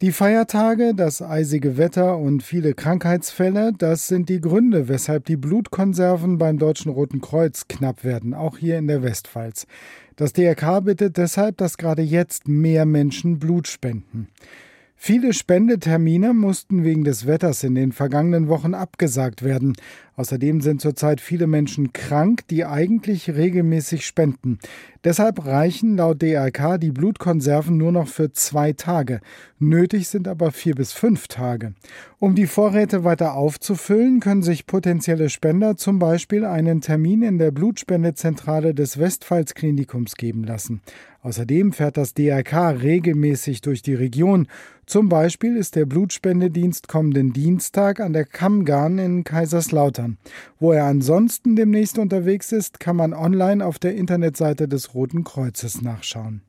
Die Feiertage, das eisige Wetter und viele Krankheitsfälle, das sind die Gründe, weshalb die Blutkonserven beim Deutschen Roten Kreuz knapp werden, auch hier in der Westpfalz. Das DRK bittet deshalb, dass gerade jetzt mehr Menschen Blut spenden. Viele Spendetermine mussten wegen des Wetters in den vergangenen Wochen abgesagt werden. Außerdem sind zurzeit viele Menschen krank, die eigentlich regelmäßig spenden. Deshalb reichen laut DRK die Blutkonserven nur noch für 2 Tage. Nötig sind aber 4 bis 5 Tage. Um die Vorräte weiter aufzufüllen, können sich potenzielle Spender zum Beispiel einen Termin in der Blutspendezentrale des Westpfalz-Klinikums geben lassen. Außerdem fährt das DRK regelmäßig durch die Region. Zum Beispiel ist der Blutspendedienst kommenden Dienstag an der Kammgarn in Kaiserslautern. Wo er ansonsten demnächst unterwegs ist, kann man online auf der Internetseite des Roten Kreuzes nachschauen.